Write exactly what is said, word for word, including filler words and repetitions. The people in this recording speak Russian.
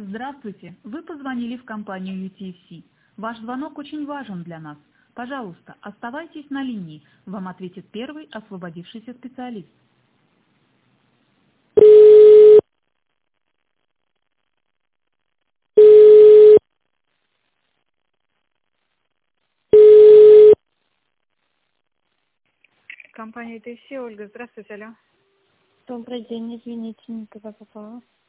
Здравствуйте, вы позвонили в компанию ю ти эф си. Ваш звонок очень важен для нас. Пожалуйста, оставайтесь на линии. Вам ответит первый освободившийся специалист. Компания ю ти эф си, Ольга, здравствуйте, алло. Добрый день, извините, не туда попала.